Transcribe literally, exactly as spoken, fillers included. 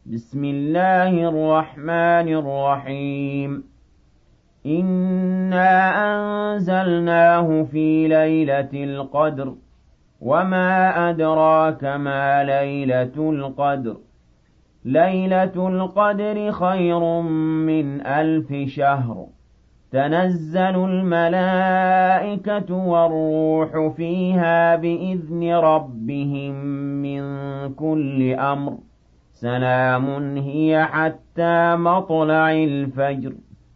بسم الله الرحمن الرحيم إنا أنزلناه في ليلة القدر وما أدراك ما ليلة القدر ليلة القدر خير من ألف شهر تنزل الملائكة والروح فيها بإذن ربهم من كل أمر سلام هي حتى مطلع الفجر